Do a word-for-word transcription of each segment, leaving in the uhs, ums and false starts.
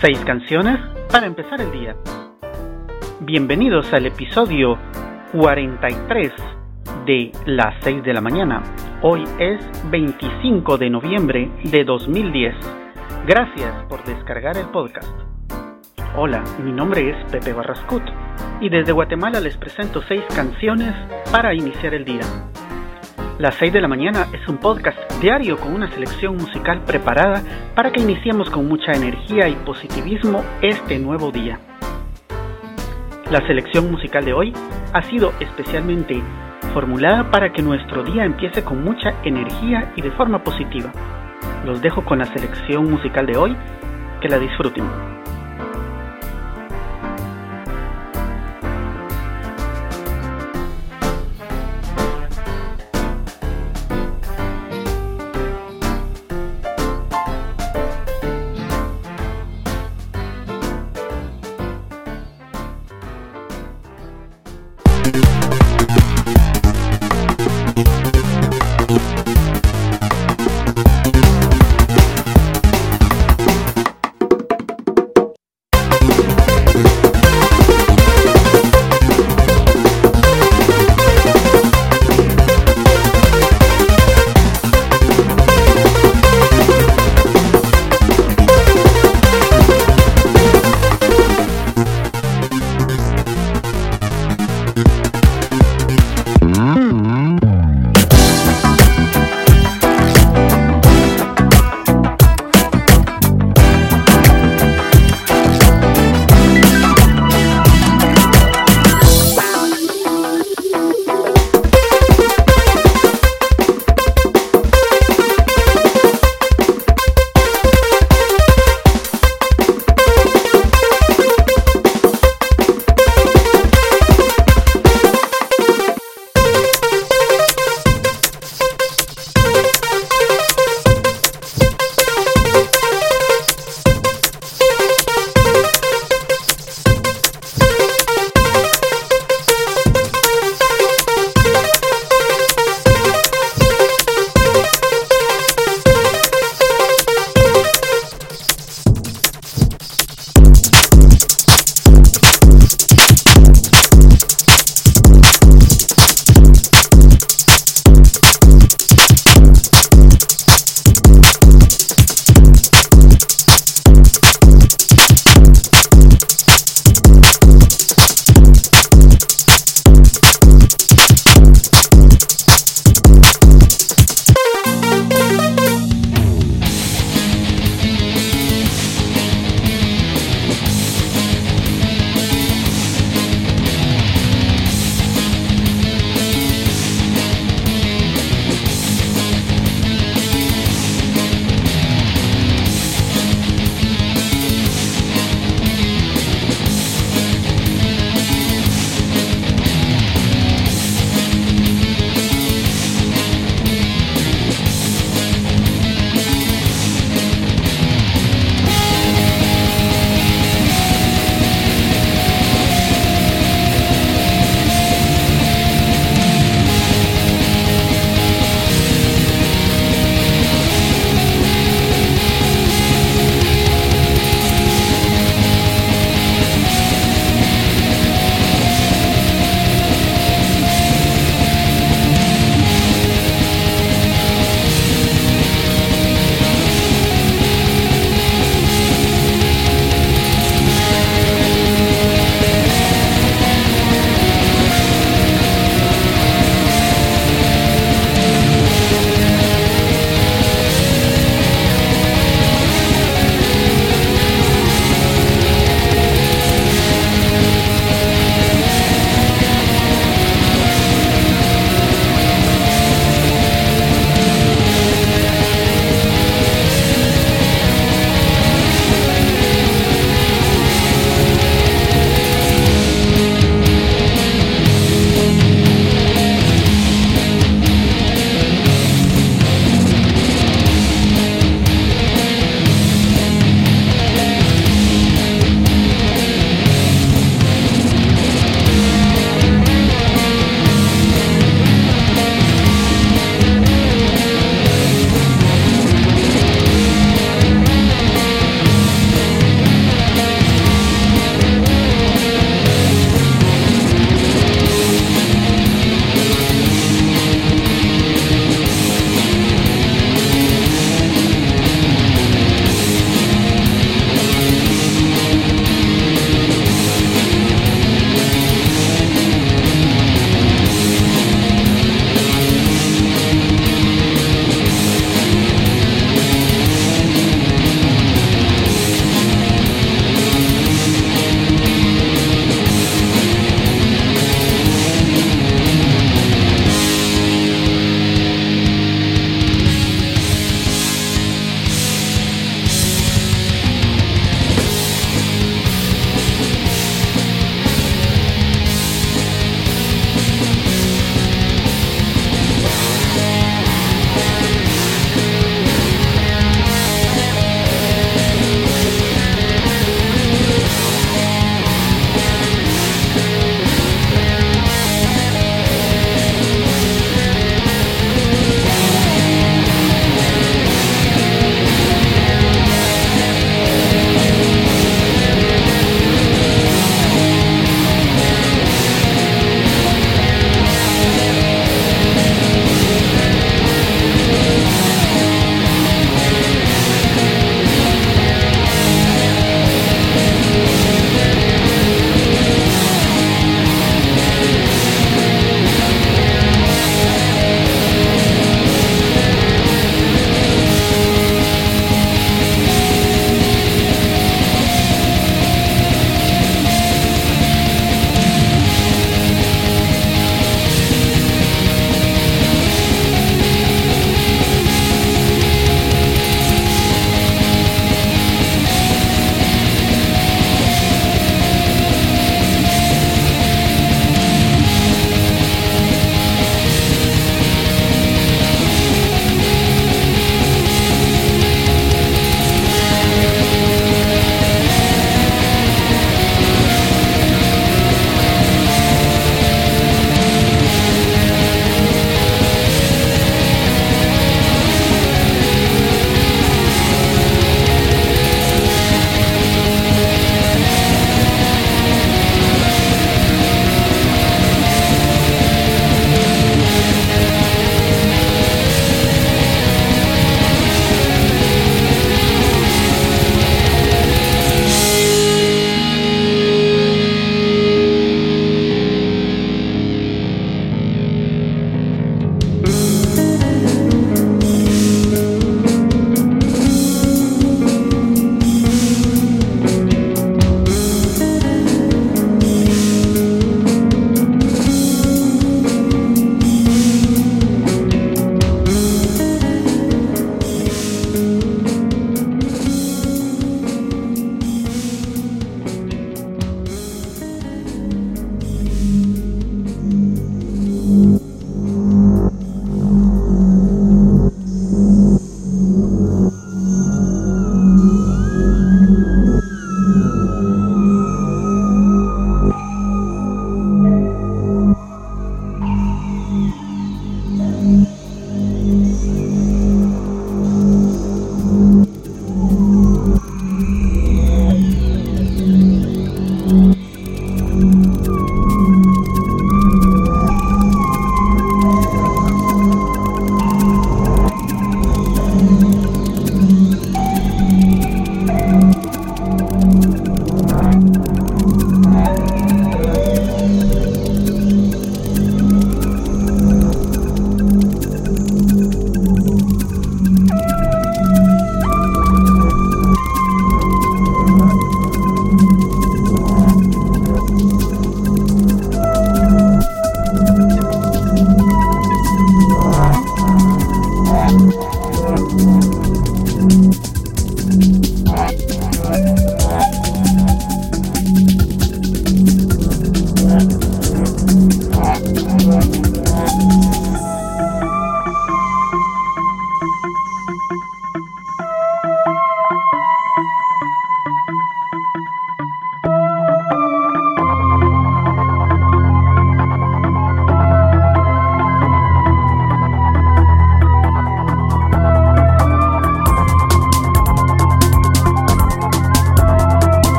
Seis canciones para empezar el día. Bienvenidos al episodio cuarenta y tres de las seis de la mañana. Hoy es veinticinco de noviembre de dos mil diez. Gracias por descargar el podcast. Hola, mi nombre es Pepe Barrascut y desde Guatemala les presento seis canciones para iniciar el día. Las seis de la mañana es un podcast diario con una selección musical preparada para que iniciemos con mucha energía y positivismo este nuevo día. La selección musical de hoy ha sido especialmente formulada para que nuestro día empiece con mucha energía y de forma positiva. Los dejo con la selección musical de hoy, que la disfruten.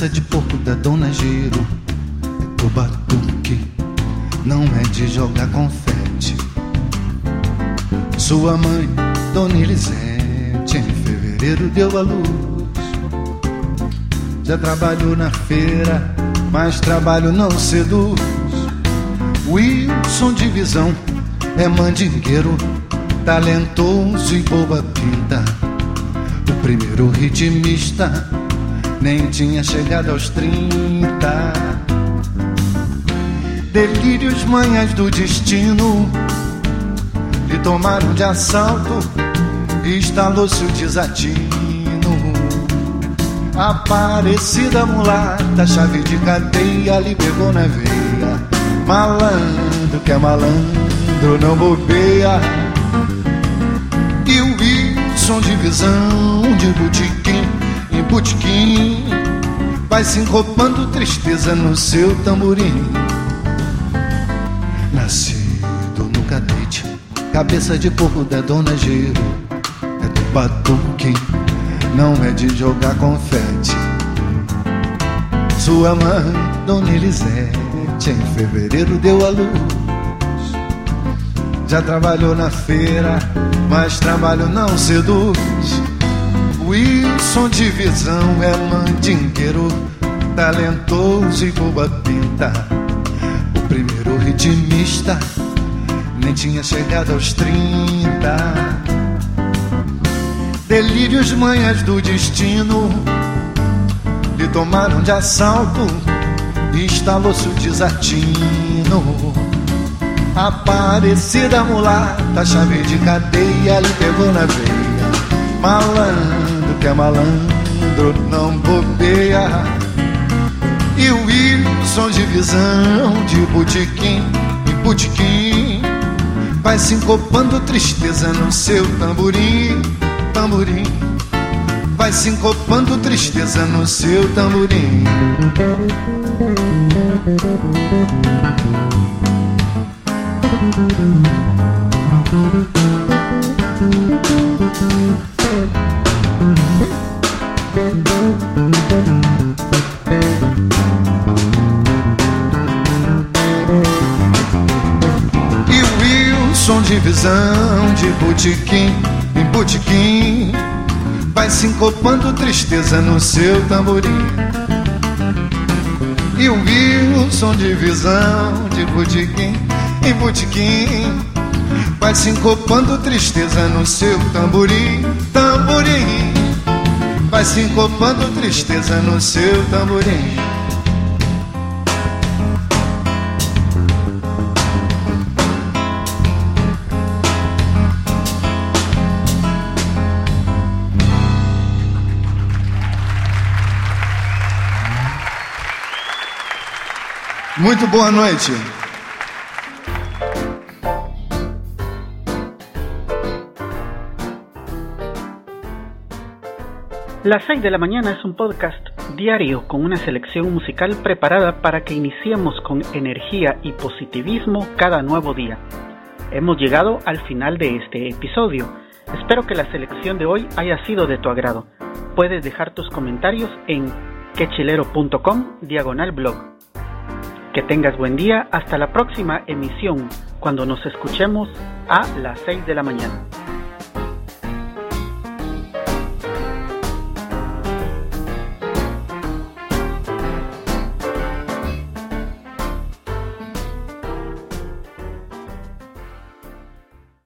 Cabeça de porco da Dona Giro, do batuque, não é de jogar confete. Sua mãe, Dona Elisete, em fevereiro deu a luz. Já trabalhou na feira, mas trabalho não seduz. Wilson de visão é mandingueiro, talentoso e boa pinta. O primeiro ritmista nem tinha chegado aos trinta. Delírios, manhas do destino lhe tomaram de assalto e instalou-se o desatino. Aparecida mulata, chave de cadeia lhe pegou na veia. Malandro que é malandro não bobeia. E o Wilson de visão, de botiquim em botiquim, vai sincopando tristeza no seu tamborim. Nascido no cadete, cabeça de porco da Dona Giro, é do batuque, não é de jogar confete. Sua mãe, Dona Elisete, em fevereiro deu a luz. Já trabalhou na feira, mas trabalho não seduz. Wilson de visão é mandingueiro, talentoso e boa pinta. O primeiro ritmista nem tinha chegado aos trinta. Delírios, manhas do destino lhe tomaram de assalto e instalou-se o desatino. Aparecida mulata, chave de cadeia lhe pegou na veia. Malandro que é malandro não bobeia. E o Wilson de visão, de botiquim em botiquim, vai sincopando tristeza no seu tamborim. Tamborim, vai sincopando tristeza no seu tamborim. E o Wilson de visão, de botiquim em botiquim, vai sincopando tristeza no seu tamborim. E o Wilson de visão, de botiquim em botiquim, vai sincopando tristeza no seu tamborim. Tamborim, vai sincopando tristeza no seu tamborim. Muito boa noite. Las seis de la mañana es un podcast diario con una selección musical preparada para que iniciemos con energía y positivismo cada nuevo día. Hemos llegado al final de este episodio. Espero que la selección de hoy haya sido de tu agrado. Puedes dejar tus comentarios en quechilero.com diagonal blog. Que tengas buen día, hasta la próxima emisión, cuando nos escuchemos a las seis de la mañana.